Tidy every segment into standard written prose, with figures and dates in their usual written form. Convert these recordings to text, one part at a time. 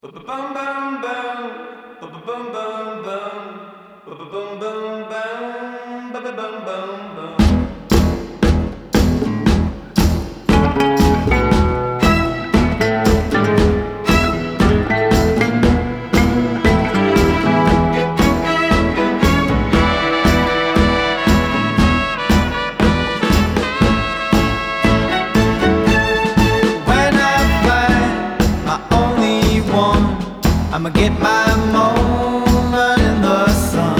I'ma get my moment in the sun.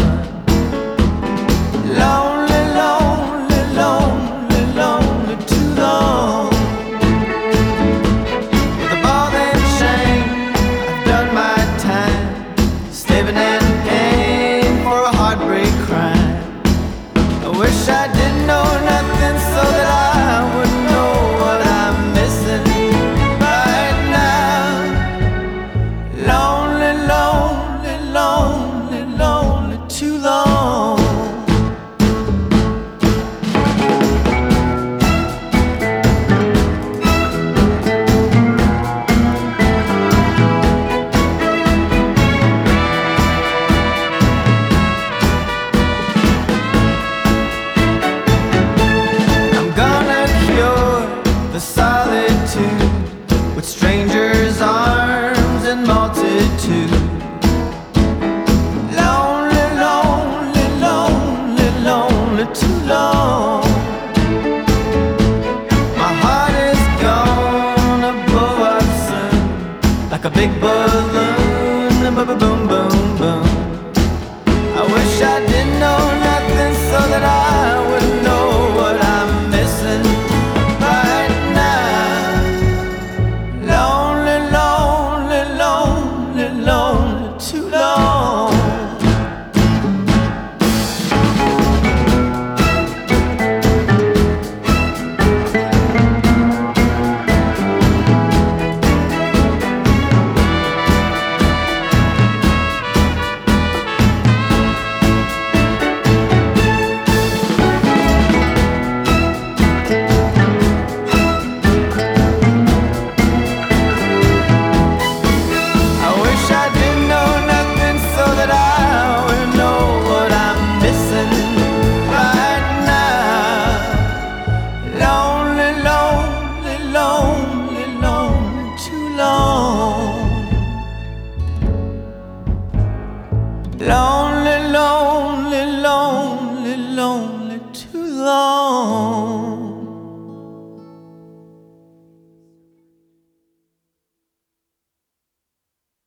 Lonely, lonely, lonely, lonely, too long. With a ball and chain, I've done my time, slaving and paying for a heartbreak crime. I wish I didn't know nothing so that I would know what I'm missing right now. Lonely, lonely, lonely, lonely, too long. I'm gonna cure the solitude with strangers' arms and multitude. Lonely, lonely, lonely, lonely, too long. My heart is gonna blow up soon, like a big balloon. Boom, boom, boom, boom. I wish I didn't know